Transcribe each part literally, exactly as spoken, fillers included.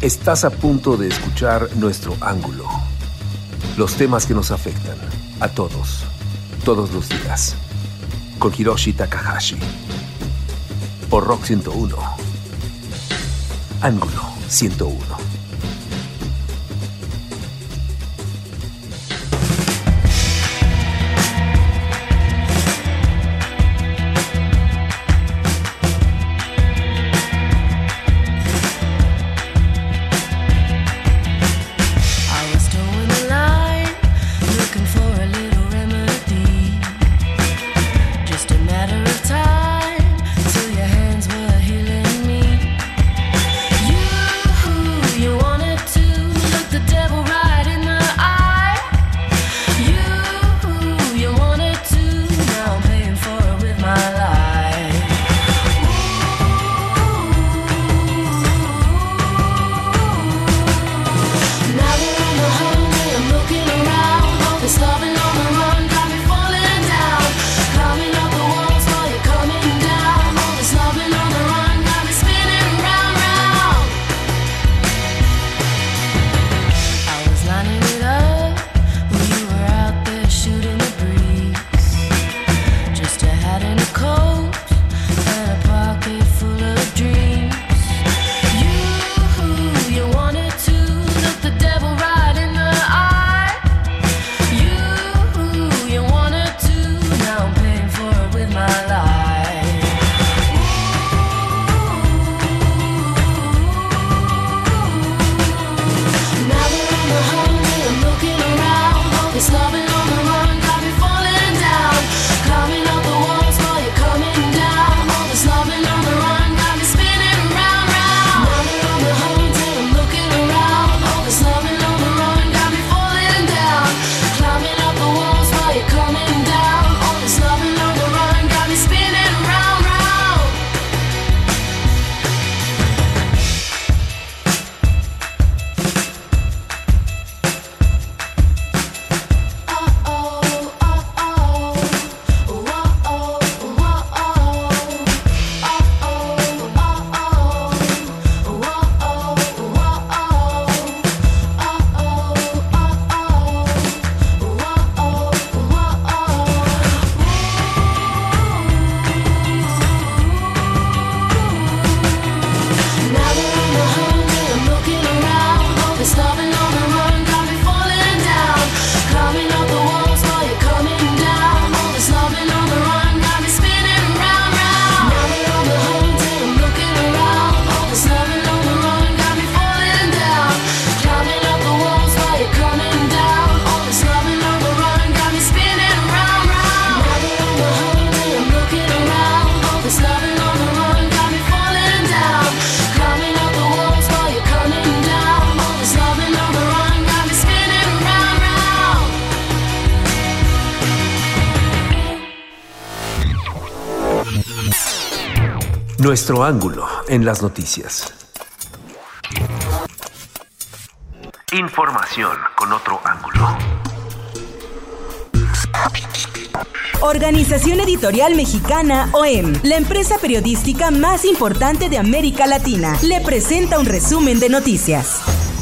Estás a punto de escuchar Nuestro Ángulo. Los temas que nos afectan a todos, todos los días. Con Hiroshi Takahashi. Por Rock ciento uno. Ángulo ciento uno. Nuestro Ángulo en las noticias. Información con otro ángulo. Organización Editorial Mexicana O E M, la empresa periodística más importante de América Latina, le presenta un resumen de noticias.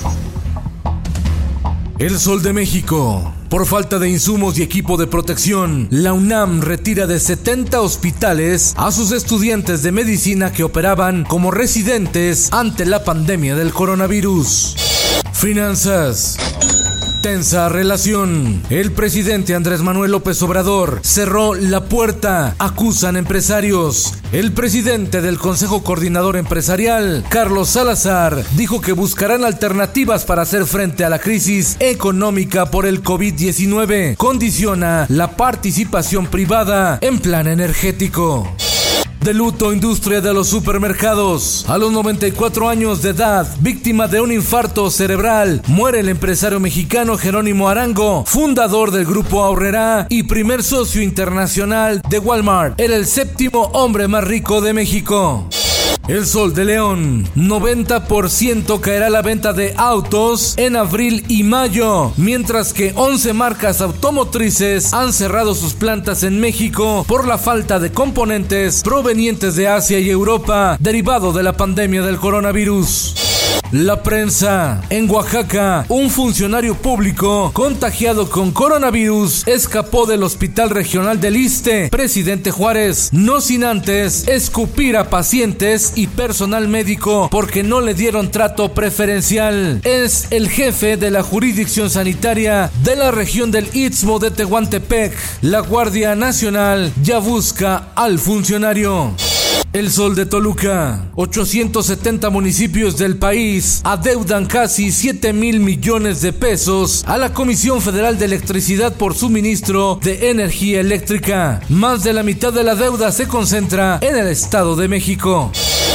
El Sol de México. Por falta de insumos y equipo de protección, la UNAM retira de setenta hospitales a sus estudiantes de medicina que operaban como residentes ante la pandemia del coronavirus. Finanzas. Tensa relación. El presidente Andrés Manuel López Obrador cerró la puerta, acusan empresarios. El presidente del Consejo Coordinador Empresarial, Carlos Salazar, dijo que buscarán alternativas para hacer frente a la crisis económica por el covid diecinueve. Condiciona la participación privada en plan energético. De luto, industria de los supermercados. A los noventa y cuatro años de edad, víctima de un infarto cerebral, muere el empresario mexicano Jerónimo Arango, fundador del Grupo Aurrerá y primer socio internacional de Walmart. Era el séptimo hombre más rico de México. El Sol de León. noventa por ciento caerá la venta de autos en abril y mayo, mientras que once marcas automotrices han cerrado sus plantas en México por la falta de componentes provenientes de Asia y Europa, derivado de la pandemia del coronavirus. La prensa. En Oaxaca, un funcionario público contagiado con coronavirus escapó del Hospital Regional del Iste, Presidente Juárez, no sin antes escupir a pacientes y personal médico porque no le dieron trato preferencial. Es el jefe de la jurisdicción sanitaria de la región del Istmo de Tehuantepec. La Guardia Nacional ya busca al funcionario. El Sol de Toluca. ochocientos setenta municipios del país adeudan casi siete mil millones de pesos a la Comisión Federal de Electricidad por suministro de energía eléctrica. Más de la mitad de la deuda se concentra en el Estado de México.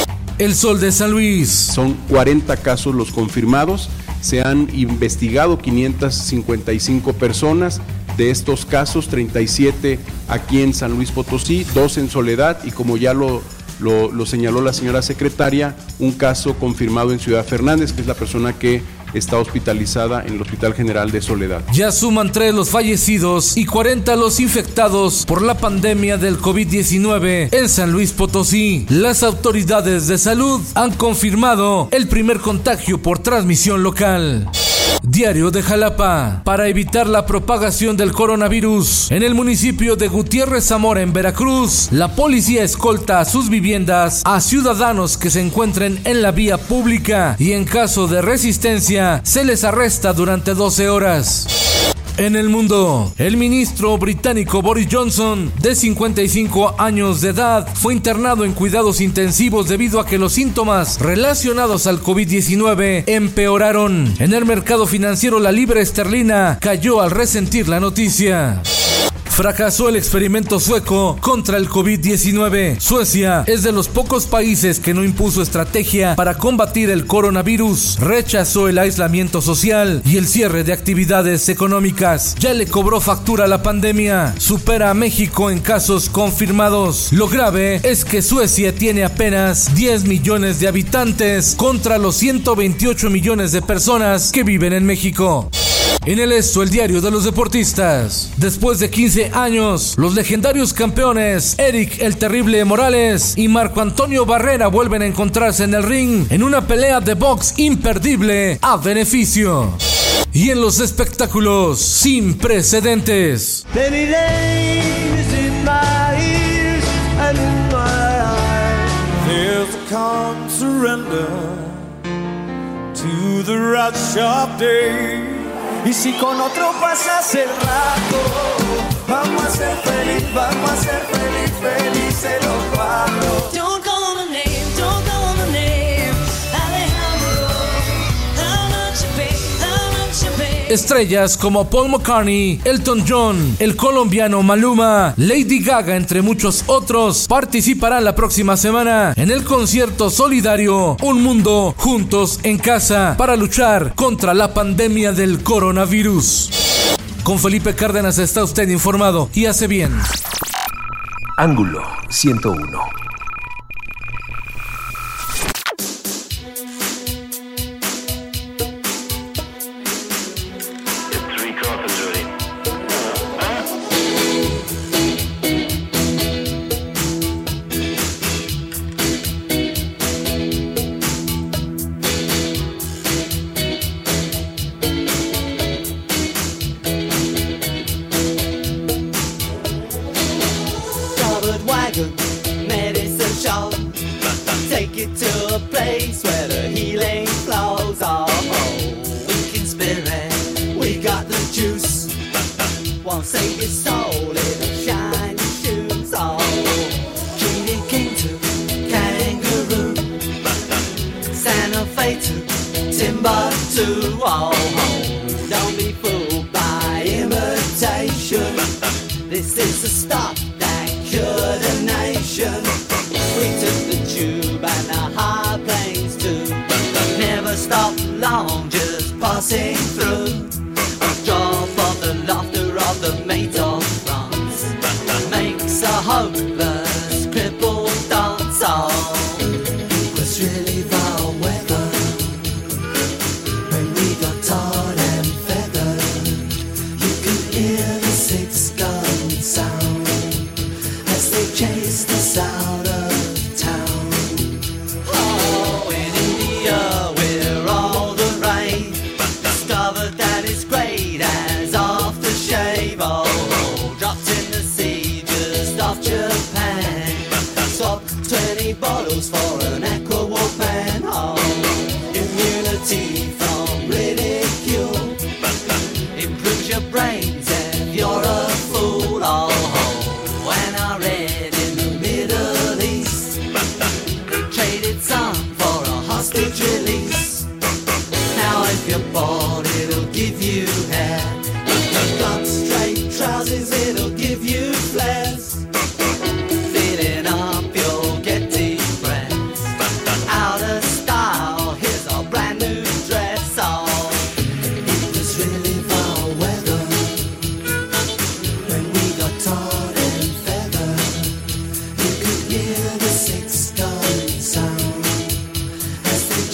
El Sol de San Luis. Son cuarenta casos los confirmados. Se han investigado quinientas cincuenta y cinco personas. De estos casos, treinta y siete aquí en San Luis Potosí, dos en Soledad y como ya lo Lo, lo señaló la señora secretaria, un caso confirmado en Ciudad Fernández, que es la persona que está hospitalizada en el Hospital General de Soledad. Ya suman tres los fallecidos y cuarenta los infectados por la pandemia del COVID diecinueve en San Luis Potosí. Las autoridades de salud han confirmado el primer contagio por transmisión local. Diario de Jalapa. Para evitar la propagación del coronavirus en el municipio de Gutiérrez Zamora en Veracruz, la policía escolta a sus viviendas a ciudadanos que se encuentren en la vía pública y en caso de resistencia se les arresta durante doce horas. En el mundo, el ministro británico Boris Johnson, de cincuenta y cinco años de edad, fue internado en cuidados intensivos debido a que los síntomas relacionados al COVID diecinueve empeoraron. En el mercado financiero, la libra esterlina cayó al resentir la noticia. Fracasó el experimento sueco contra el COVID diecinueve. Suecia es de los pocos países que no impuso estrategia para combatir el coronavirus. Rechazó el aislamiento social y el cierre de actividades económicas. Ya le cobró factura a la pandemia. Supera a México en casos confirmados. Lo grave es que Suecia tiene apenas diez millones de habitantes contra los ciento veintiocho millones de personas que viven en México. En el Esto, el diario de los deportistas. Después de quince años, los legendarios campeones Eric el Terrible Morales y Marco Antonio Barrera vuelven a encontrarse en el ring en una pelea de box imperdible a beneficio. Y en los espectáculos sin precedentes. Y si con otro pasas el rato, vamos a ser feliz, vamos a ser feliz, felices los cuatro. Don't call my name, don't call my name, Alejandro. How much you pay, how much you pay. Estrellas como Paul McCartney, Elton John, el colombiano Maluma, Lady Gaga, entre muchos otros, participarán la próxima semana en el concierto solidario Un Mundo Juntos en Casa para luchar contra la pandemia del coronavirus. Con Felipe Cárdenas está usted informado y hace bien. Ángulo ciento uno. Medicine shop, take it to a place where the healing flows. Oh, weak in spirit, we got the juice. Won't save your soul in shiny shoes. Oh, Genie King to Kangaroo, Santa Fe to Timbuktu. Oh, don't be fooled by imitation. This is the stuff that cured a nation. We took the tube and the high plains too. Never stop long, just passing through. A drop of the laughter of the mate of France makes a hopeless cripple dance. Oh, it was really foul weather when we got tarred and feathered. You could hear the six gun sound as they chased us out of town. Oh, in India we're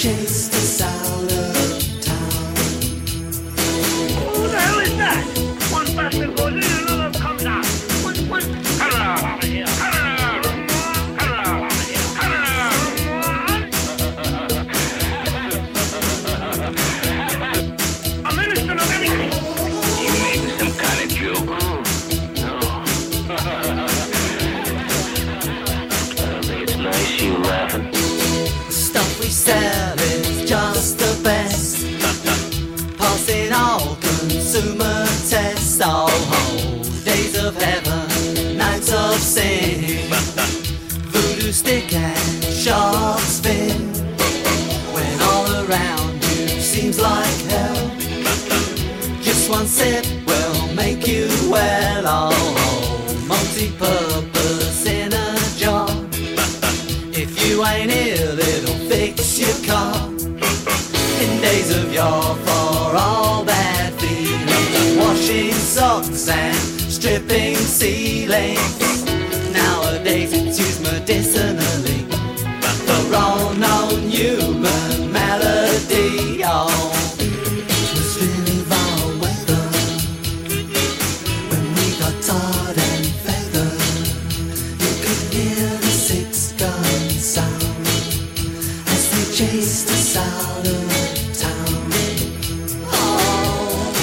chased us out of town. Who the hell is that? One bastard goes in and another comes out. What, what? Cut it out of here. Cut it out. Cut it out of here. Cut it out. A minister of anything. You making some kind of joke? No. I think it's nice you laughing. Stuff we sell is just the best. Passing all consumer tests. Oh, oh, days of heaven, nights of sin. Voodoo stick and shark spin. When all around you seems like hell. Just one sip will make you well. Oh, oh, multi-purpose in a jar. If you ain't ill, it'll fix your car. In days of yore, for all bad feelings, washing socks and stripping ceilings. Nowadays it's used medicinally for all known human malady. Oh, it was really vile weather when we got tarred and feathered. You could hear the six gun sound as they chased us out of town. Oh,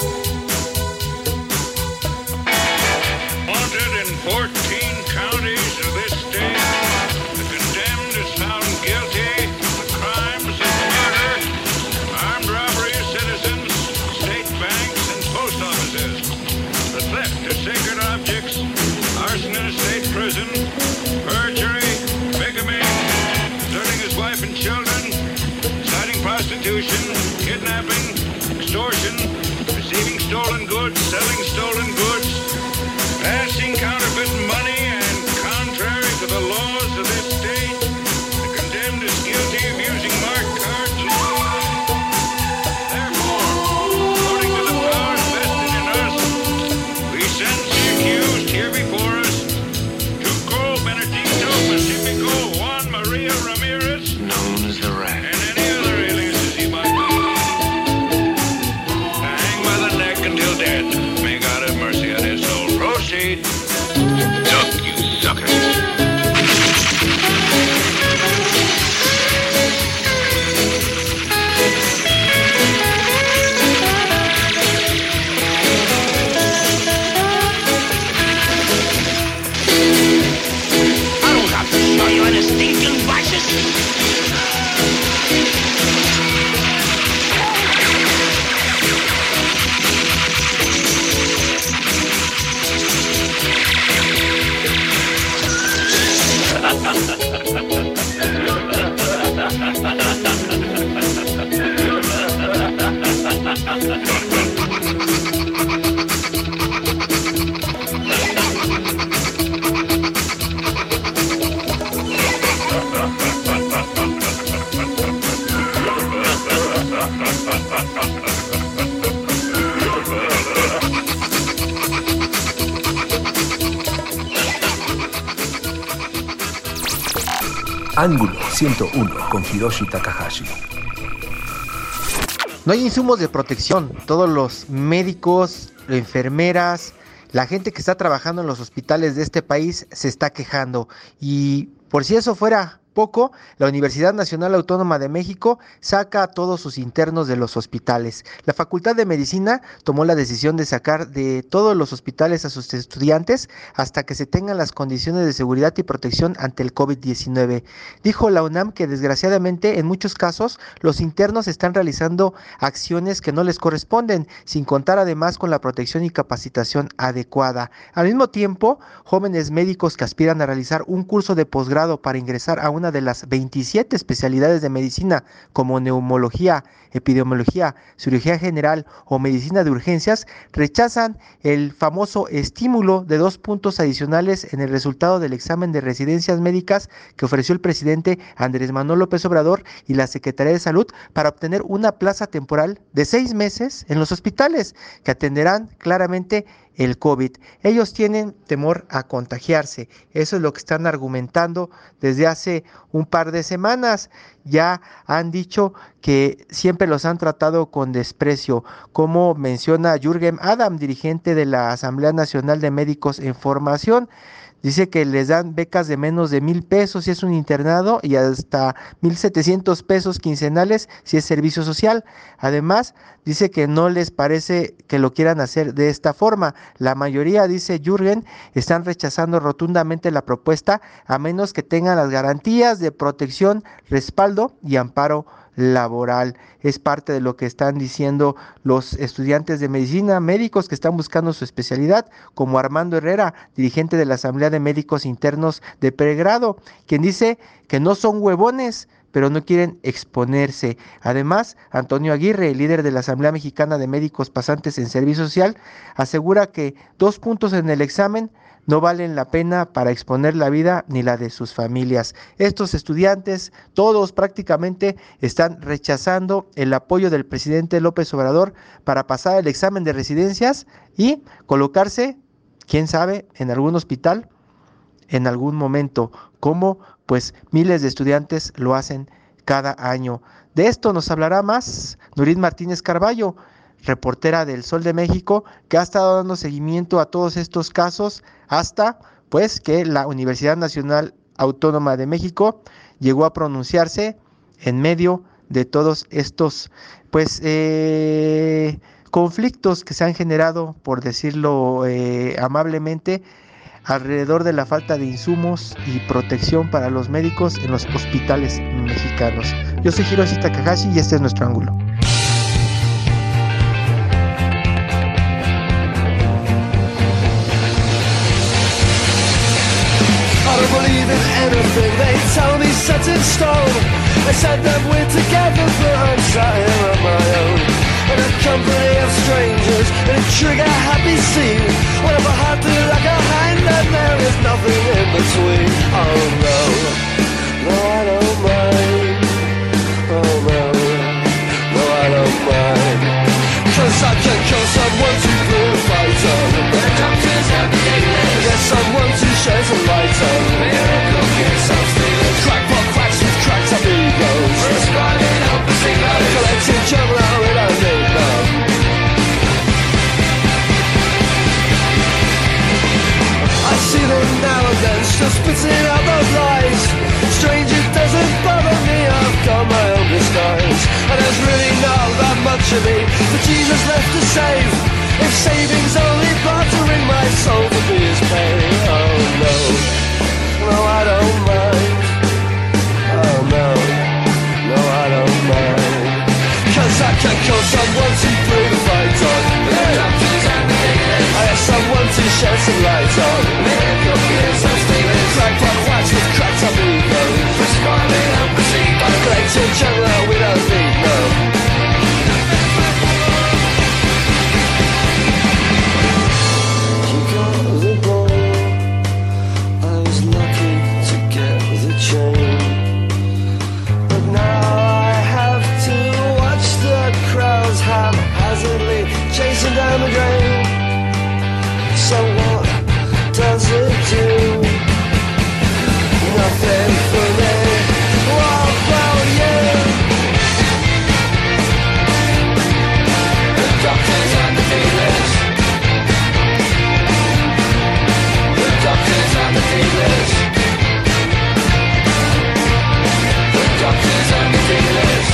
Wanted in fourteen counties of this state. The condemned is found guilty of the crimes of murder, armed robbery of citizens, state banks, and post offices, the theft of sacred objects, arson in a state prison, perjury, bigamy, deserting his wife and children, inciting prostitution, kidnapping, extortion, receiving stolen goods, selling stolen goods, passing counterfeit money, and contrary to the laws of this state, the condemned is guilty of using marked cards. Therefore, according to the powers vested in us, we sentence the accused here before us, Tuco Benedicto Pacifico Juan Maria Ramirez, Known as the Rat. and any other aliases he might have, to hang by the neck until dead. May God have mercy on his soul. Proceed. Duck, you sucker. I don't have to show you any stinking vices. Ángulo ciento uno con Hiroshi Takahashi. No hay insumos de protección. Todos los médicos, enfermeras, la gente que está trabajando en los hospitales de este país se está quejando. Y por si eso fuera poco, la Universidad Nacional Autónoma de México saca a todos sus internos de los hospitales. La Facultad de Medicina tomó la decisión de sacar de todos los hospitales a sus estudiantes hasta que se tengan las condiciones de seguridad y protección ante el COVID diecinueve. Dijo la UNAM que desgraciadamente en muchos casos los internos están realizando acciones que no les corresponden, sin contar además con la protección y capacitación adecuada. Al mismo tiempo, jóvenes médicos que aspiran a realizar un curso de posgrado para ingresar a una de las veintisiete especialidades de medicina como neumología, epidemiología, cirugía general o medicina de urgencias, rechazan el famoso estímulo de dos puntos adicionales en el resultado del examen de residencias médicas que ofreció el presidente Andrés Manuel López Obrador y la Secretaría de Salud para obtener una plaza temporal de seis meses en los hospitales que atenderán claramente el COVID. Ellos tienen temor a contagiarse. Eso es lo que están argumentando desde hace un par de semanas. Ya han dicho que siempre los han tratado con desprecio, como menciona Jürgen Adam, dirigente de la Asamblea Nacional de Médicos en Formación. Dice que les dan becas de menos de mil pesos si es un internado y hasta mil setecientos pesos quincenales si es servicio social. Además, dice que no les parece que lo quieran hacer de esta forma. La mayoría, dice Jürgen, están rechazando rotundamente la propuesta a menos que tengan las garantías de protección, respaldo y amparo laboral. Es parte de lo que están diciendo los estudiantes de medicina, médicos que están buscando su especialidad, como Armando Herrera, dirigente de la Asamblea de Médicos Internos de pregrado, quien dice que no son huevones, pero no quieren exponerse. Además, Antonio Aguirre, líder de la Asamblea Mexicana de Médicos Pasantes en Servicio Social, asegura que dos puntos en el examen no valen la pena para exponer la vida ni la de sus familias. Estos estudiantes, todos prácticamente, están rechazando el apoyo del presidente López Obrador para pasar el examen de residencias y colocarse, quién sabe, en algún hospital en algún momento, como pues miles de estudiantes lo hacen cada año. De esto nos hablará más Nurit Martínez Carballo, reportera del Sol de México, que ha estado dando seguimiento a todos estos casos hasta pues que la Universidad Nacional Autónoma de México llegó a pronunciarse en medio de todos estos pues eh, conflictos que se han generado, por decirlo eh, amablemente, alrededor de la falta de insumos y protección para los médicos en los hospitales mexicanos. Yo soy Hiroshi Takahashi y este es nuestro ángulo. I don't believe in anything they tell me set in stone. They said that we're together but I'm sat here on my own, in a company of strangers, in a trigger happy scene. Whatever I do like a hand and there is nothing in between. Oh no, no I don't mind. Oh no, no I don't mind. Cause I can kill someone to put a fight on. The doctors have the English. Get someone to shed some light on. Miracle cure some stealers. Crackpot quacks with cracked up egos. Prescribing up the singers. Collecting trouble out without need them. I see them now and then, still spitting out those lies. Strange, it doesn't bother me, I've got my own disguise. And there's really not that much of me that Jesus left to save. If saving's only bartering my soul to be his pain. Oh no, no I don't mind. Oh no, no I don't mind. Cause I can call someone to bring the fight on. The doctors and the dealers. I have someone to shed some light on. Miracle cures some stealers. Crackpot quacks with cracked up egos. Prescribing up the placebo. Collecting jungle we don't need no. You got the ball. I was lucky to get the chain. But now I have to watch the crowds haphazardly chasing down the drain. So what does it do? Nothing for me. What about you? The doctors and the dealers. The doctors and the dealers. The doctors and the dealers.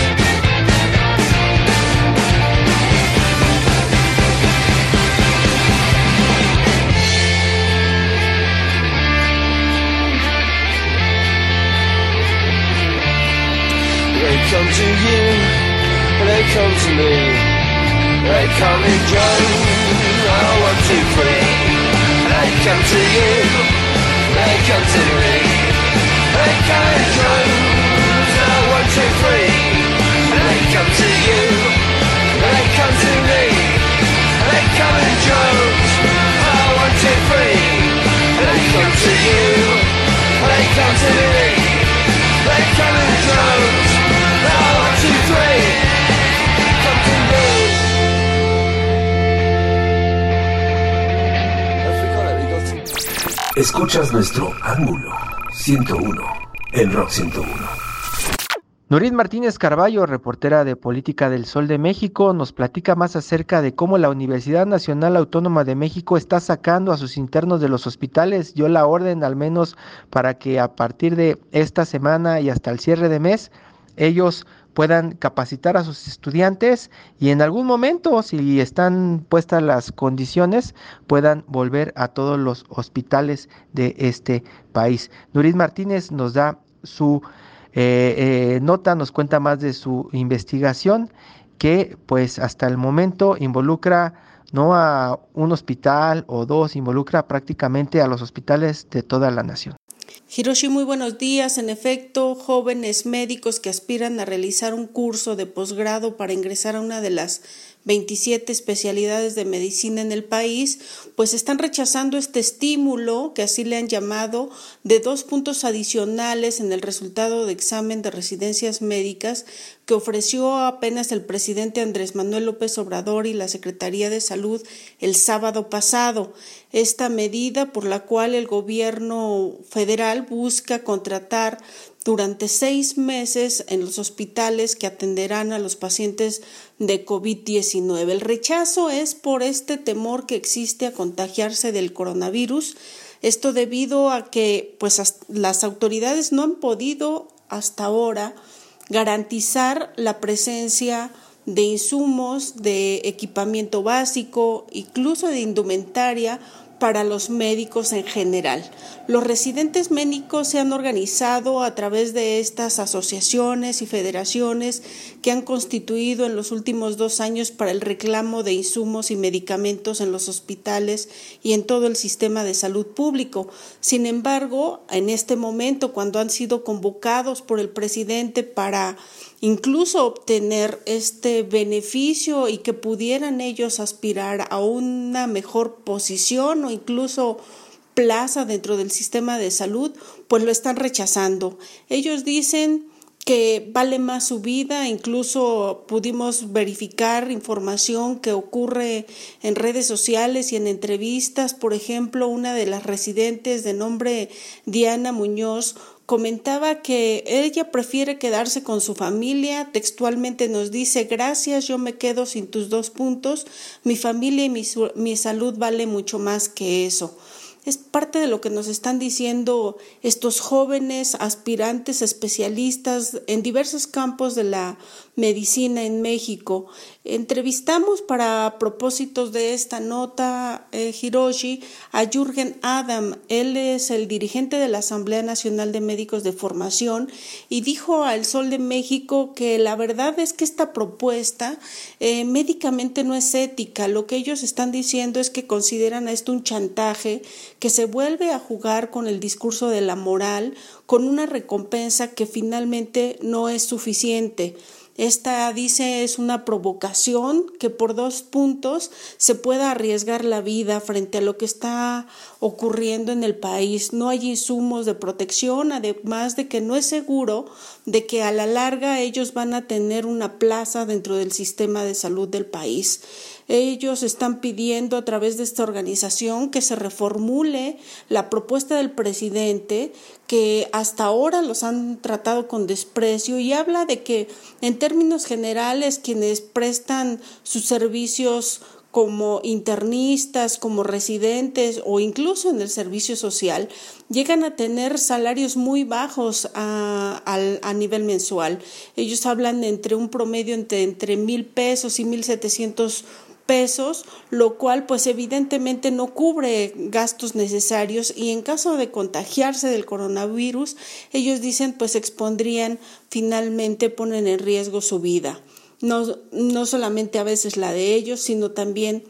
They come to you, they come to me, they come in droves, oh, one, two, three. They come to you, they come to me, they come in droves, oh, one, two, three. They come to you, they come to me, they come in droves, oh, one, two, three. They come to you, they come to me, they come in droves. Now one, two, three, come to me. Escuchas nuestro ángulo ciento uno en Rock ciento uno. Nurit Martínez Carballo, reportera de Política del Sol de México, nos platica más acerca de cómo la Universidad Nacional Autónoma de México está sacando a sus internos de los hospitales. Dio la orden al menos para que a partir de esta semana y hasta el cierre de mes, ellos puedan capacitar a sus estudiantes y en algún momento, si están puestas las condiciones, puedan volver a todos los hospitales de este país. Nurit Martínez nos da su eh, eh, nota, nos cuenta más de su investigación que pues hasta el momento involucra no a un hospital o dos, involucra prácticamente a los hospitales de toda la nación. Hiroshi, muy buenos días. En efecto, jóvenes médicos que aspiran a realizar un curso de posgrado para ingresar a una de las veintisiete especialidades de medicina en el país, pues están rechazando este estímulo, que así le han llamado, de dos puntos adicionales en el resultado de examen de residencias médicas que ofreció apenas el presidente Andrés Manuel López Obrador y la Secretaría de Salud el sábado pasado. Esta medida por la cual el gobierno federal busca contratar durante seis meses en los hospitales que atenderán a los pacientes de covid diecinueve. El rechazo es por este temor que existe a contagiarse del coronavirus. Esto debido a que pues, las autoridades no han podido hasta ahora garantizar la presencia de insumos, de equipamiento básico, incluso de indumentaria para los médicos en general. Los residentes médicos se han organizado a través de estas asociaciones y federaciones que han constituido en los últimos dos años para el reclamo de insumos y medicamentos en los hospitales y en todo el sistema de salud público. Sin embargo, en este momento, cuando han sido convocados por el presidente para incluso obtener este beneficio y que pudieran ellos aspirar a una mejor posición o incluso plaza dentro del sistema de salud, pues lo están rechazando. Ellos dicen que vale más su vida. Incluso pudimos verificar información que ocurre en redes sociales y en entrevistas. Por ejemplo, una de las residentes de nombre Diana Muñoz comentaba que ella prefiere quedarse con su familia. Textualmente nos dice: gracias, yo me quedo sin tus dos puntos, mi familia y mi, mi salud vale mucho más que eso. Es parte de lo que nos están diciendo estos jóvenes aspirantes especialistas en diversos campos de la medicina en México. Entrevistamos para propósitos de esta nota, eh, Hiroshi, a Jürgen Adam. Él es el dirigente de la Asamblea Nacional de Médicos de Formación y dijo a El Sol de México que la verdad es que esta propuesta eh, médicamente no es ética. Lo que ellos están diciendo es que consideran esto un chantaje, que se vuelve a jugar con el discurso de la moral, con una recompensa que finalmente no es suficiente. Esta, dice, es una provocación que por dos puntos se pueda arriesgar la vida frente a lo que está ocurriendo en el país. No hay insumos de protección, además de que no es seguro de que a la larga ellos van a tener una plaza dentro del sistema de salud del país. Ellos están pidiendo a través de esta organización que se reformule la propuesta del presidente, que hasta ahora los han tratado con desprecio, y habla de que en términos generales quienes prestan sus servicios como internistas, como residentes o incluso en el servicio social, llegan a tener salarios muy bajos a, a, a nivel mensual. Ellos hablan de entre un promedio entre, entre mil pesos y mil setecientos pesos, lo cual pues evidentemente no cubre gastos necesarios, y en caso de contagiarse del coronavirus, ellos dicen pues expondrían, finalmente ponen en riesgo su vida. No, no solamente a veces la de ellos, sino también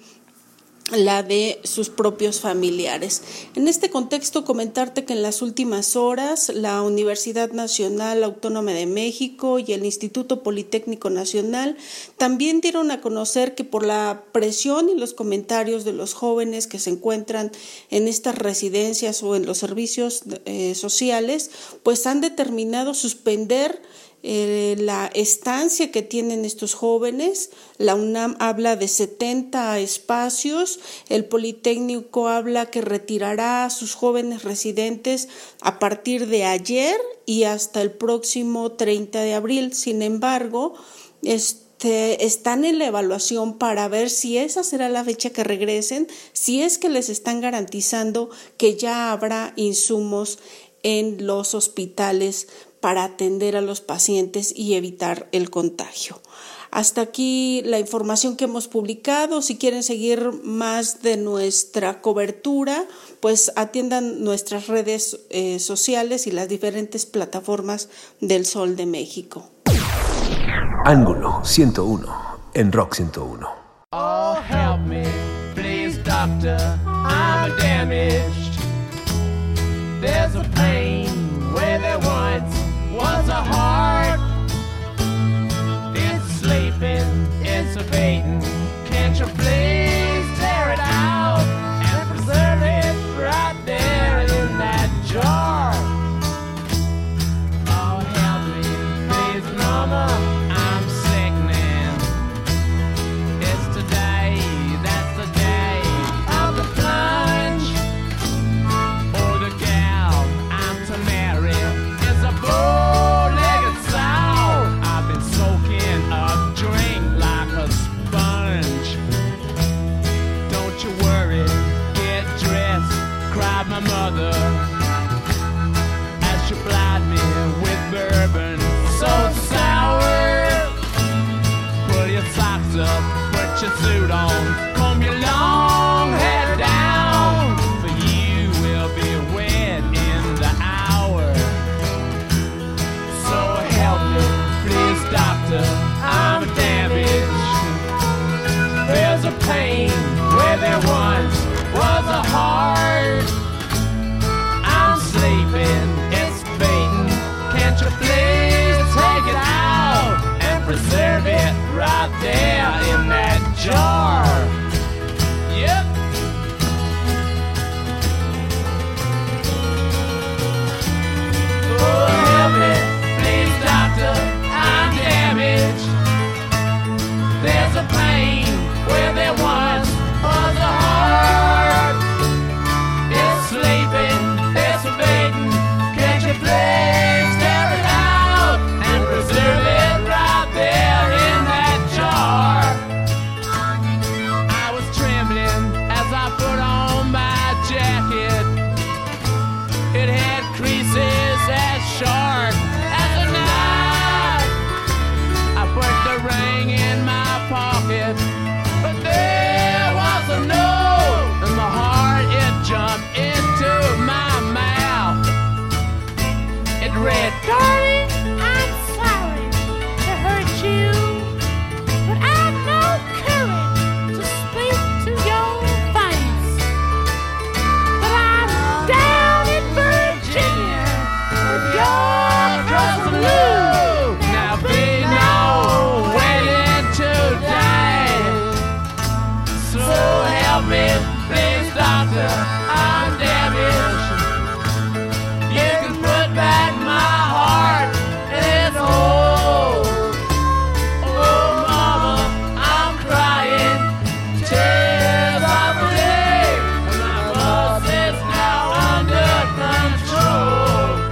la de sus propios familiares. En este contexto, comentarte que en las últimas horas la Universidad Nacional Autónoma de México y el Instituto Politécnico Nacional también dieron a conocer que por la presión y los comentarios de los jóvenes que se encuentran en estas residencias o en los servicios eh, sociales, pues han determinado suspender eh, la estancia que tienen estos jóvenes. La UNAM habla de setenta espacios, el Politécnico habla que retirará a sus jóvenes residentes a partir de ayer y hasta el próximo treinta de abril. Sin embargo, este, están en la evaluación para ver si esa será la fecha que regresen, si es que les están garantizando que ya habrá insumos en los hospitales para atender a los pacientes y evitar el contagio. Hasta aquí la información que hemos publicado. Si quieren seguir más de nuestra cobertura, pues atiendan nuestras redes eh, sociales y las diferentes plataformas del Sol de México. Ángulo ciento uno en Rock ciento uno. Oh, help me, please, doctor, I'm damaged. There's a pain where there once was a heart. It's sleeping, it's fading. Can't you please tear it out and preserve it right there in that jar? Oh, help me, please, mama, I'm sickening. It's today, that's the day of the plunge. Or the gal I'm to marry is a bow-legged sow. I've been soaking up drink like a sponge. Don't you worry, get dressed, cried my mother as she plied me with bourbon so sour. Pull your socks up, put your suit on, comb your long hair down, for you will be wet in the hour. So help me, please, doctor, I'm damaged. There's a pain where there once was a heart. I'm sleeping, it's fading. Can't you please take it out and preserve it right there in that jar? Yep. Oh, help me, please, doctor, I'm damaged. There's a pain where there once was a heart. It's sleeping, it's fading. Can't you please tear it out and preserve it right there in that jar? I was trembling as I put on my jacket. It had creases as sharp as a knife. I put the ring in my pocket, but there was a note in my heart. It jumped into my mouth. It read, Darling, I'm sorry to hurt you, but I've no courage to speak to your face. But I'm down in Virginia with your cousin Lou. now be no waiting today. So help me, please, doctor, I'm damaged. You can put back my heart in its hole. Oh, mama, I'm crying tears of relief. My pulse is now under control.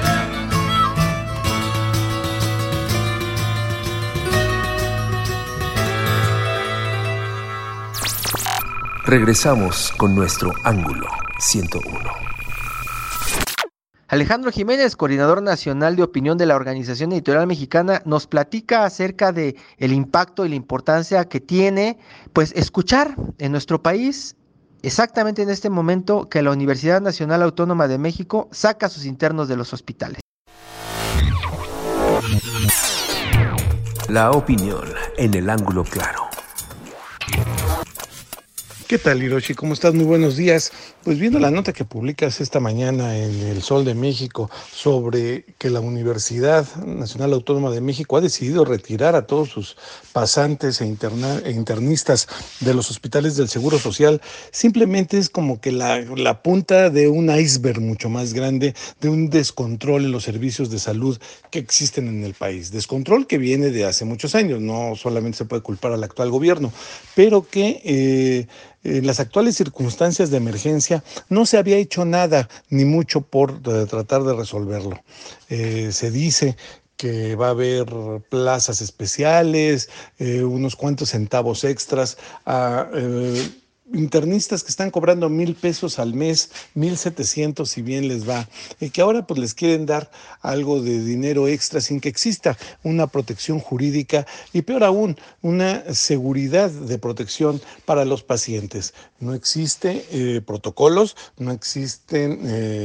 Regresamos con nuestro Ángulo ciento uno. Alejandro Jiménez, coordinador nacional de opinión de la Organización Editorial Mexicana, nos platica acerca de el impacto y la importancia que tiene, pues, escuchar en nuestro país, exactamente en este momento que la Universidad Nacional Autónoma de México saca a sus internos de los hospitales. La opinión en el ángulo claro. ¿Qué tal, Hiroshi? ¿Cómo estás? Muy buenos días. Pues viendo la nota que publicas esta mañana en El Sol de México sobre que la Universidad Nacional Autónoma de México ha decidido retirar a todos sus pasantes e, interna- e internistas de los hospitales del Seguro Social, simplemente es como que la, la punta de un iceberg mucho más grande de un descontrol en los servicios de salud que existen en el país. Descontrol que viene de hace muchos años, no solamente se puede culpar al actual gobierno, pero que eh, en las actuales circunstancias de emergencia no se había hecho nada ni mucho por eh, tratar de resolverlo. Eh, se dice que va a haber plazas especiales, eh, unos cuantos centavos extras a eh, internistas que están cobrando mil pesos al mes, mil setecientos si bien les va, y que ahora pues les quieren dar algo de dinero extra sin que exista una protección jurídica y peor aún, una seguridad de protección para los pacientes. No existe eh, protocolos, no existen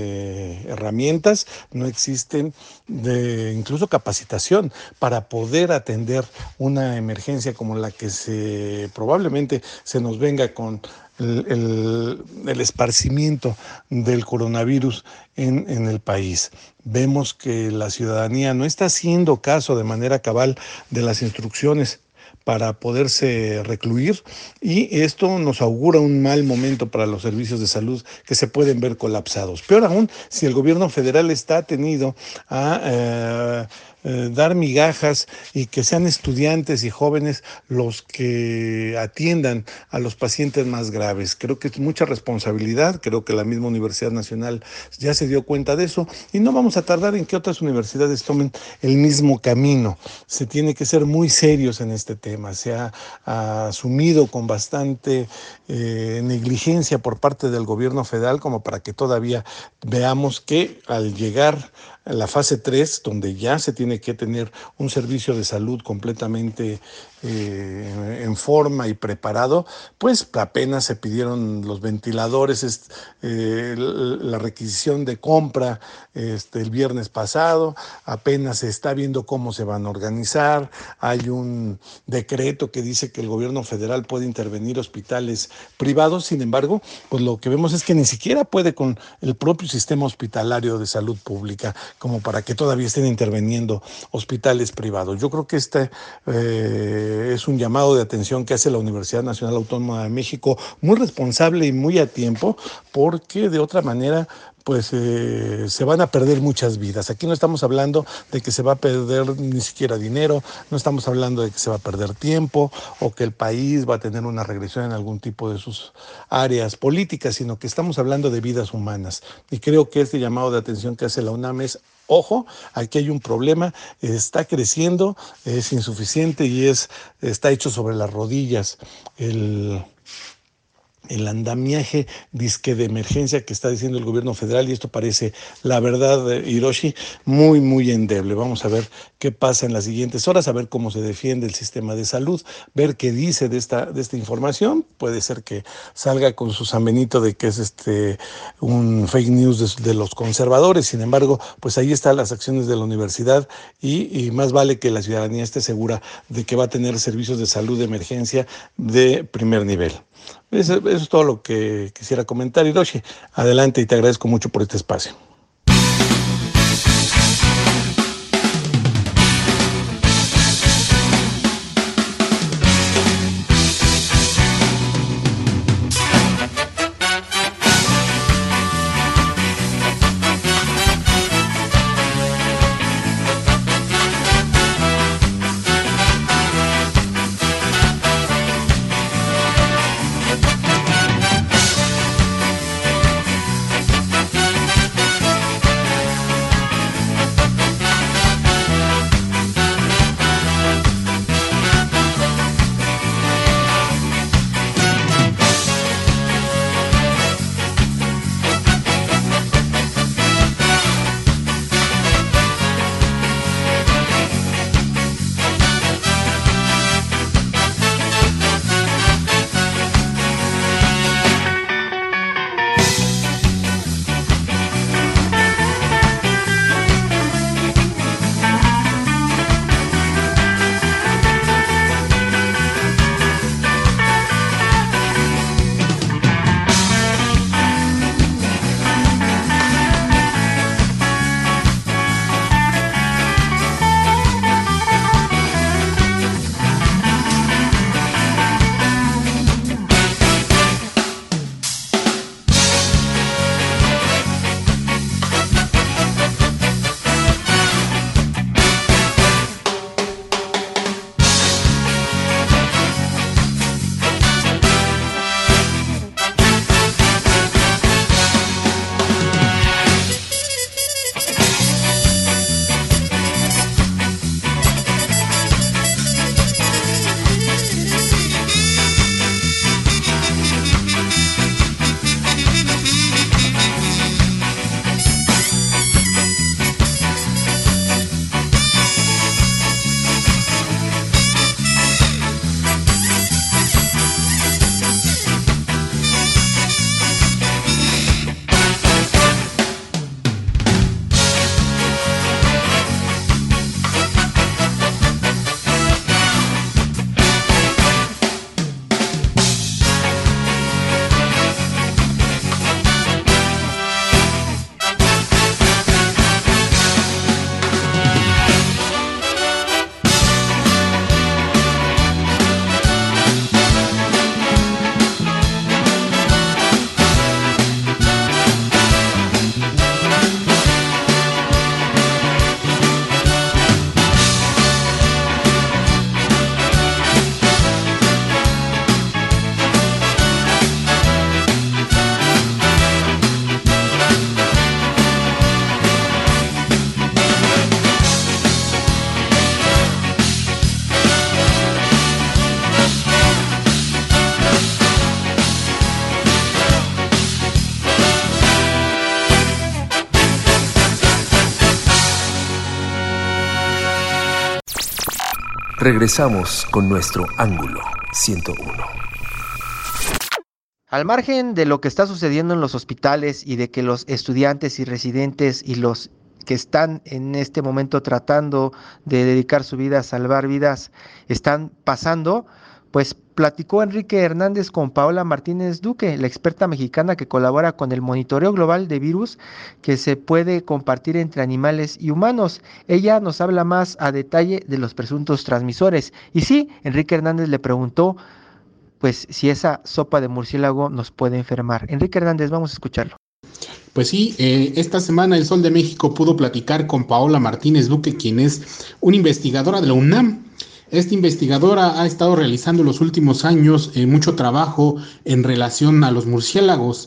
eh, herramientas, no existen de, incluso capacitación para poder atender una emergencia como la que se probablemente se nos venga con El, el, el esparcimiento del coronavirus en, en el país. Vemos que la ciudadanía no está haciendo caso de manera cabal de las instrucciones para poderse recluir y esto nos augura un mal momento para los servicios de salud que se pueden ver colapsados. Peor aún, si el gobierno federal está atenido a eh, eh, dar migajas y que sean estudiantes y jóvenes los que atiendan a los pacientes más graves. Creo que es mucha responsabilidad, creo que la misma Universidad Nacional ya se dio cuenta de eso y no vamos a tardar en que otras universidades tomen el mismo camino. Se tiene que ser muy serios en este tema. Se ha, ha asumido con bastante eh, negligencia por parte del gobierno federal como para que todavía veamos que al llegar a la fase tres, donde ya se tiene que tener un servicio de salud completamente eh, en forma y preparado, pues apenas se pidieron los ventiladores, eh, la requisición de compra este, el viernes pasado, apenas se está viendo cómo se van a organizar, hay un decreto que dice que el gobierno federal puede intervenir hospitales privados, sin embargo, pues lo que vemos es que ni siquiera puede con el propio sistema hospitalario de salud pública, como para que todavía estén interviniendo hospitales privados. Yo creo que este eh, es un llamado de atención que hace la Universidad Nacional Autónoma de México, muy responsable y muy a tiempo, porque de otra manera pues eh, se van a perder muchas vidas. Aquí no estamos hablando de que se va a perder ni siquiera dinero, no estamos hablando de que se va a perder tiempo o que el país va a tener una regresión en algún tipo de sus áreas políticas, sino que estamos hablando de vidas humanas. Y creo que este llamado de atención que hace la UNAM es: ojo, aquí hay un problema, está creciendo, es insuficiente y es está hecho sobre las rodillas el... el andamiaje disque de emergencia que está diciendo el gobierno federal, y esto parece, la verdad, Hiroshi, muy, muy endeble. Vamos a ver qué pasa en las siguientes horas, a ver cómo se defiende el sistema de salud, ver qué dice de esta, de esta información. Puede ser que salga con su San Benito de que es este un fake news de, de los conservadores. Sin embargo, pues ahí están las acciones de la universidad y, y más vale que la ciudadanía esté segura de que va a tener servicios de salud de emergencia de primer nivel. Eso, eso es todo lo que quisiera comentar, Hiroshi. Adelante y te agradezco mucho por este espacio. Regresamos con nuestro ángulo ciento uno. Al margen de lo que está sucediendo en los hospitales y de que los estudiantes y residentes y los que están en este momento tratando de dedicar su vida a salvar vidas están pasando, pues platicó Enrique Hernández con Paola Martínez Duque, la experta mexicana que colabora con el monitoreo global de virus que se puede compartir entre animales y humanos. Ella nos habla más a detalle de los presuntos transmisores. Y sí, Enrique Hernández le preguntó pues si esa sopa de murciélago nos puede enfermar. Enrique Hernández, vamos a escucharlo. Pues sí, eh, esta semana El Sol de México pudo platicar con Paola Martínez Duque, quien es una investigadora de la UNAM. Esta investigadora ha estado realizando en los últimos años eh, mucho trabajo en relación a los murciélagos.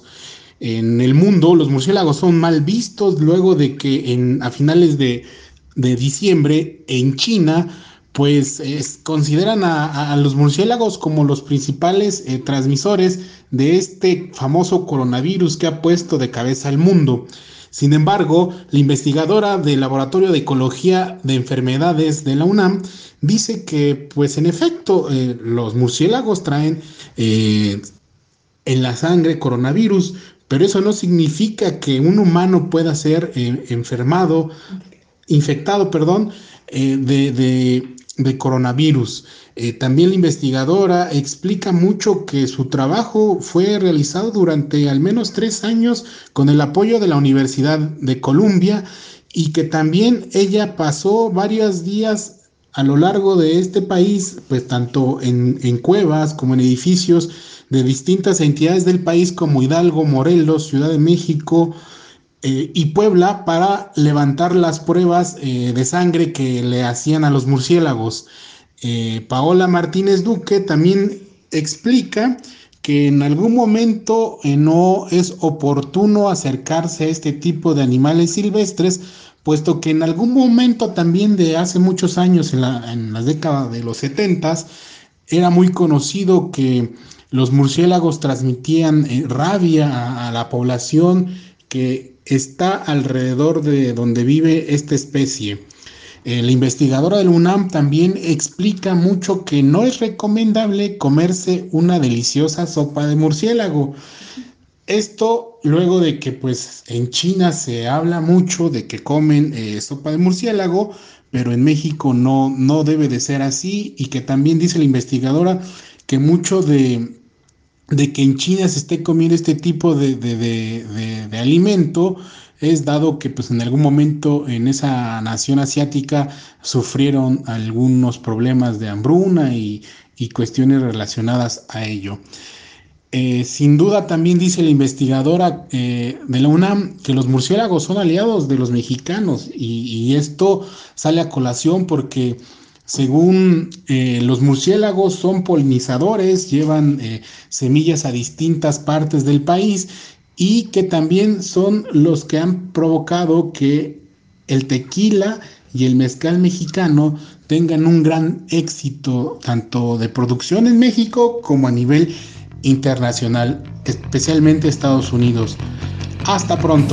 En el mundo, los murciélagos son mal vistos luego de que en, a finales de, de diciembre en China, pues es, consideran a, a los murciélagos como los principales eh, transmisores de este famoso coronavirus que ha puesto de cabeza al mundo. Sin embargo, la investigadora del Laboratorio de Ecología de Enfermedades de la UNAM dice que, pues en efecto, eh, los murciélagos traen eh, en la sangre coronavirus, pero eso no significa que un humano pueda ser eh, enfermado, infectado, perdón, eh, de, de de coronavirus. Eh, también la investigadora explica mucho que su trabajo fue realizado durante al menos tres años con el apoyo de la Universidad de Columbia y que también ella pasó varios días a lo largo de este país, pues tanto en, en cuevas como en edificios de distintas entidades del país como Hidalgo, Morelos, Ciudad de México, Eh, y Puebla, para levantar las pruebas eh, de sangre que le hacían a los murciélagos. Eh, Paola Martínez Duque también explica que en algún momento eh, no es oportuno acercarse a este tipo de animales silvestres, puesto que en algún momento también de hace muchos años, en la, en la década de los setentas, era muy conocido que los murciélagos transmitían eh, rabia a, a la población que está alrededor de donde vive esta especie. Eh, la investigadora del UNAM también explica mucho que no es recomendable comerse una deliciosa sopa de murciélago. Esto luego de que pues en China se habla mucho de que comen eh, sopa de murciélago, pero en México no, no debe de ser así, y que también dice la investigadora que mucho de de que en China se esté comiendo este tipo de, de, de, de, de alimento es dado que pues en algún momento en esa nación asiática sufrieron algunos problemas de hambruna y, y cuestiones relacionadas a ello. Eh, sin duda también dice la investigadora eh, de la UNAM que los murciélagos son aliados de los mexicanos, y, y esto sale a colación porque según eh, los murciélagos son polinizadores, llevan eh, semillas a distintas partes del país, y que también son los que han provocado que el tequila y el mezcal mexicano tengan un gran éxito tanto de producción en México como a nivel internacional, especialmente Estados Unidos. Hasta pronto.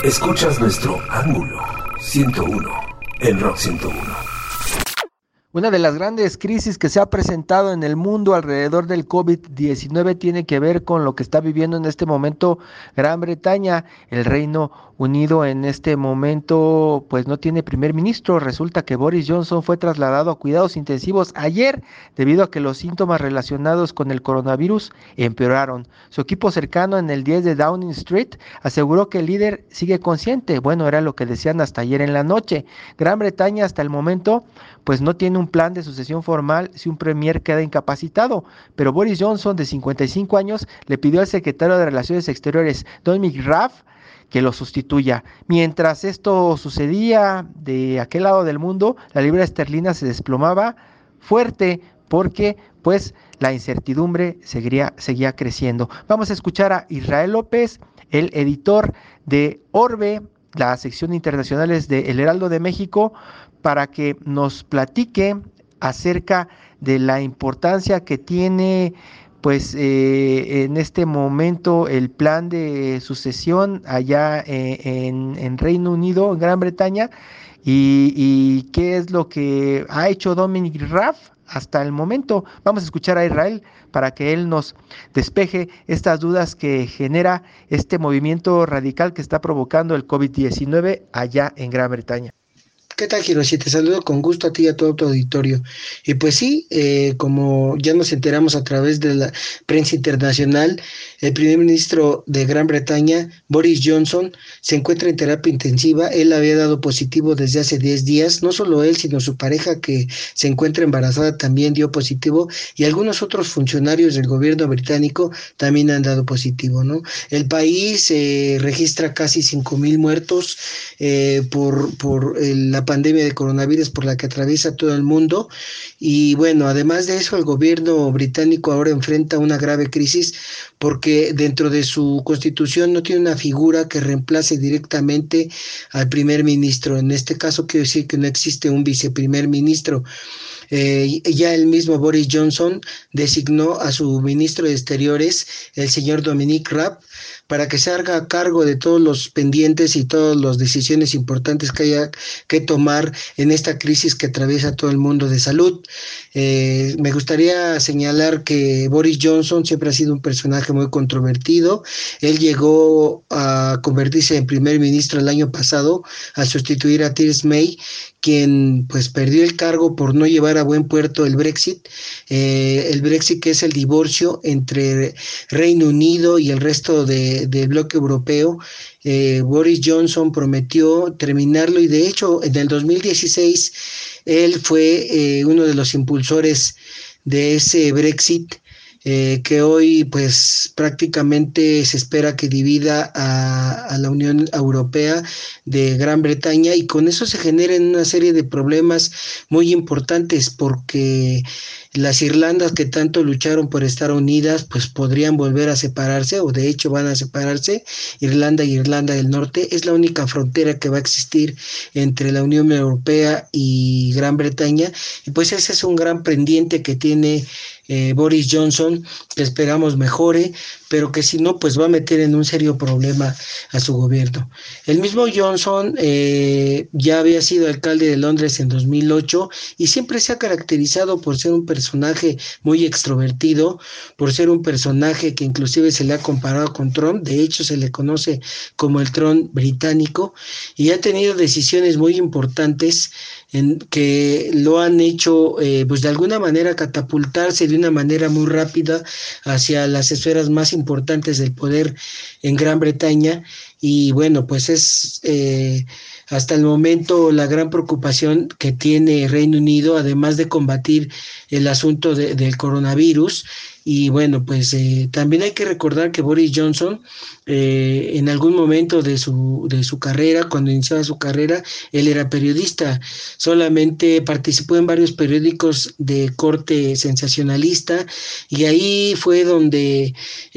Escuchas nuestro ángulo ciento uno en Rock ciento uno. Una de las grandes crisis que se ha presentado en el mundo alrededor del COVID diecinueve tiene que ver con lo que está viviendo en este momento Gran Bretaña. El Reino Unido en este momento pues no tiene primer ministro. Resulta que Boris Johnson fue trasladado a cuidados intensivos ayer debido a que los síntomas relacionados con el coronavirus empeoraron. Su equipo cercano en el diez de Downing Street aseguró que el líder sigue consciente. Bueno, era lo que decían hasta ayer en la noche. Gran Bretaña hasta el momento pues no tiene un plan de sucesión formal si un premier queda incapacitado, pero Boris Johnson, de cincuenta y cinco años, le pidió al secretario de Relaciones Exteriores, Dominic Raab, que lo sustituya. Mientras esto sucedía de aquel lado del mundo, la libra esterlina se desplomaba fuerte porque pues la incertidumbre seguía, seguía creciendo. Vamos a escuchar a Israel López, el editor de Orbe, la sección internacionales de El Heraldo de México, para que nos platique acerca de la importancia que tiene pues eh, en este momento el plan de sucesión allá eh, en, en Reino Unido, en Gran Bretaña, y, y qué es lo que ha hecho Dominic Raab hasta el momento. Vamos a escuchar a Israel para que él nos despeje estas dudas que genera este movimiento radical que está provocando el COVID diecinueve allá en Gran Bretaña. ¿Qué tal, Hiroshi? Te saludo con gusto a ti y a todo tu auditorio. Y pues sí, eh, como ya nos enteramos a través de la prensa internacional, el primer ministro de Gran Bretaña, Boris Johnson, se encuentra en terapia intensiva. Él había dado positivo desde hace diez días. No solo él, sino su pareja, que se encuentra embarazada, también dio positivo, y algunos otros funcionarios del gobierno británico también han dado positivo, ¿no? El país eh, registra casi cinco mil muertos eh, por, por el, la pandemia de coronavirus por la que atraviesa todo el mundo. Y bueno, además de eso, el gobierno británico ahora enfrenta una grave crisis porque dentro de su constitución no tiene una figura que reemplace directamente al primer ministro. En este caso quiero decir que no existe un viceprimer ministro. Eh, ya el mismo Boris Johnson designó a su ministro de Exteriores, el señor Dominic Raab, para que se haga cargo de todos los pendientes y todas las decisiones importantes que haya que tomar en esta crisis que atraviesa todo el mundo de salud. Eh, me gustaría señalar que Boris Johnson siempre ha sido un personaje muy controvertido. Él llegó a convertirse en primer ministro el año pasado al sustituir a Theresa May, quien pues perdió el cargo por no llevar a buen puerto el Brexit, eh, el Brexit que es el divorcio entre Reino Unido y el resto de, del bloque europeo. Eh, Boris Johnson prometió terminarlo y de hecho en el dos mil dieciséis él fue eh, uno de los impulsores de ese Brexit. Eh, que hoy pues prácticamente se espera que divida a, a la Unión Europea de Gran Bretaña, y con eso se generan una serie de problemas muy importantes porque las Irlandas que tanto lucharon por estar unidas pues podrían volver a separarse, o de hecho van a separarse. Irlanda y Irlanda del Norte es la única frontera que va a existir entre la Unión Europea y Gran Bretaña, y pues ese es un gran pendiente que tiene Eh, Boris Johnson, que esperamos mejore, pero que si no, pues va a meter en un serio problema a su gobierno. El mismo Johnson eh, ya había sido alcalde de Londres en dos mil ocho y siempre se ha caracterizado por ser un personaje muy extrovertido, por ser un personaje que inclusive se le ha comparado con Trump. De hecho se le conoce como el Trump británico, y ha tenido decisiones muy importantes en que lo han hecho eh, pues de alguna manera catapultarse de una manera muy rápida hacia las esferas más importantes del poder en Gran Bretaña. Y bueno, pues es eh, hasta el momento la gran preocupación que tiene Reino Unido, además de combatir el asunto de, del coronavirus. Y bueno, pues eh, también hay que recordar que Boris Johnson eh, en algún momento de su, de su carrera, cuando iniciaba su carrera, él era periodista, solamente participó en varios periódicos de corte sensacionalista, y ahí fue donde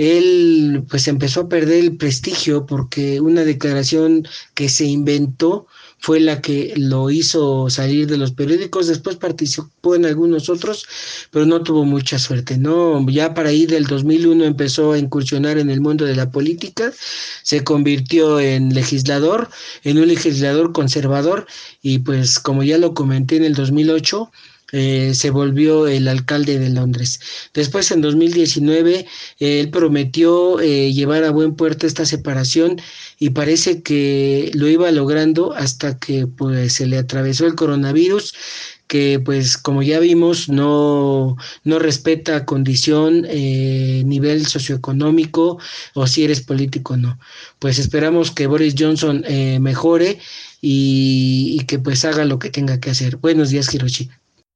él pues empezó a perder el prestigio porque una declaración que se inventó fue la que lo hizo salir de los periódicos. Después participó en algunos otros, pero no tuvo mucha suerte, ¿no? Ya para ahí del dos mil uno empezó a incursionar en el mundo de la política, se convirtió en legislador, en un legislador conservador, y pues como ya lo comenté, en el dos mil ocho Eh, se volvió el alcalde de Londres. Después, en dos mil diecinueve, eh, él prometió eh, llevar a buen puerto esta separación, y parece que lo iba logrando hasta que pues se le atravesó el coronavirus, que pues como ya vimos no, no respeta condición, eh, nivel socioeconómico o si eres político o no. Pues esperamos que Boris Johnson eh, mejore y, y que pues haga lo que tenga que hacer. Buenos días, Hiroshi.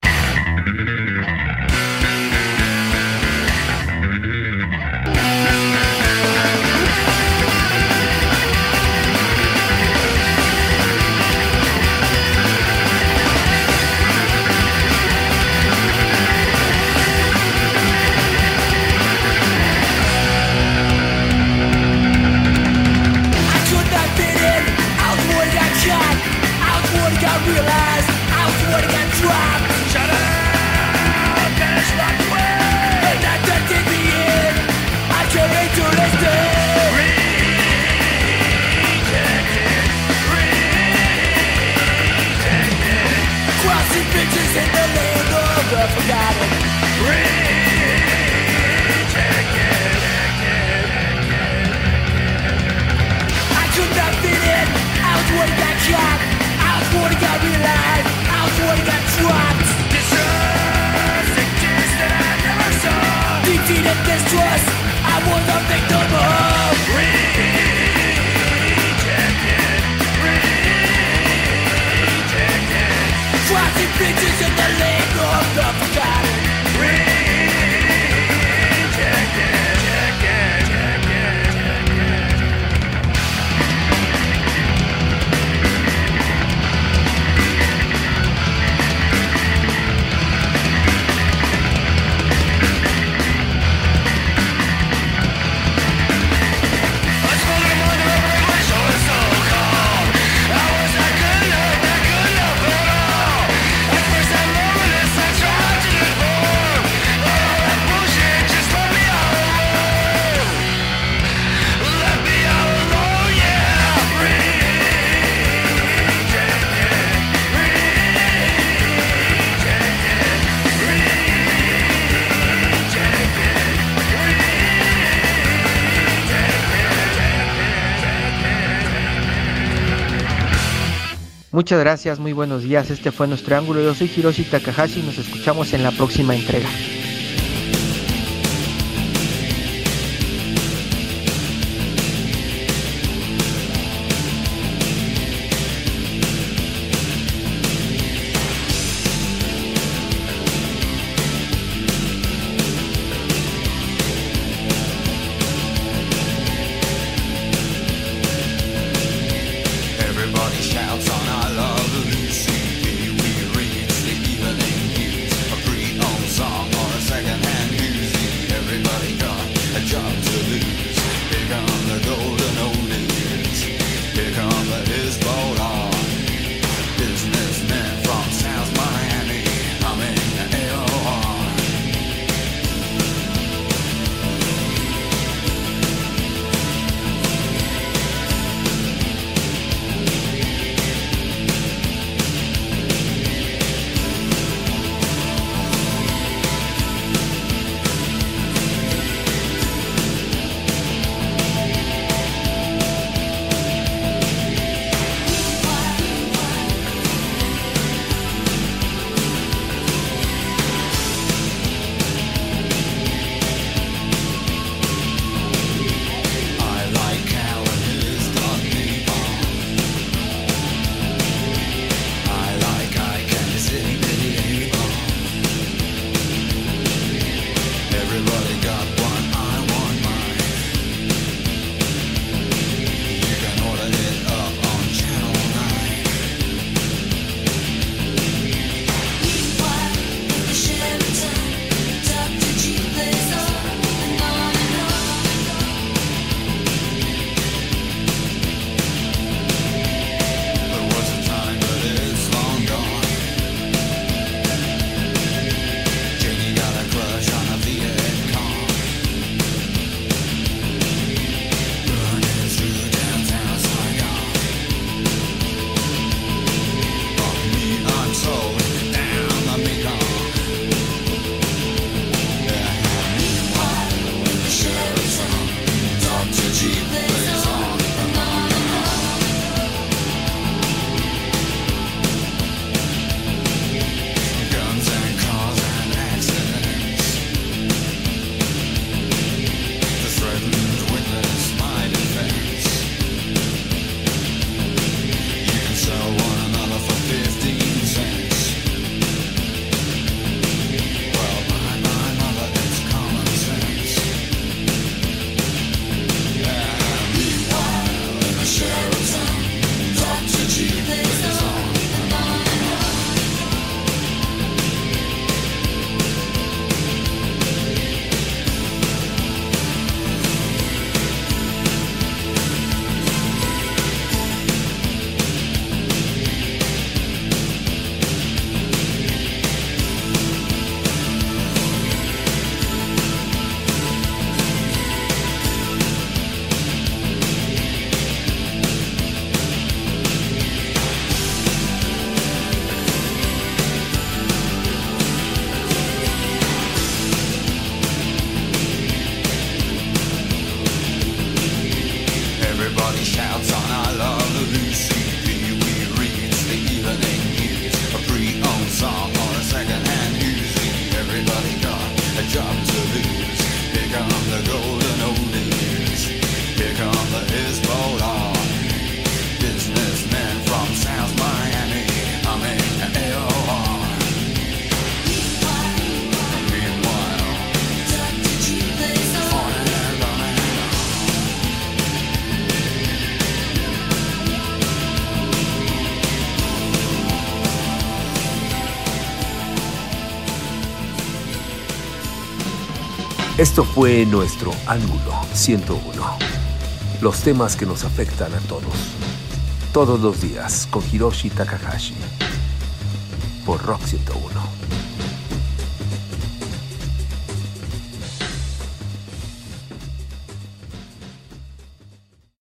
Muchas gracias, muy buenos días. Este fue nuestro ángulo. Yo soy Hiroshi Takahashi y nos escuchamos en la próxima entrega. Song or Everybody shouts on our lovely C D. We read the evening news, a pre-owned song or a second-hand music. Everybody got a job to lose. Here come the golden oldies. Here come the Hezbollah. Businessmen from South Miami. I mean, A O R. Meanwhile, on and on and on. Esto fue nuestro Ángulo ciento uno. Los temas que nos afectan a todos. Todos los días con Hiroshi Takahashi. Por Rock ciento uno.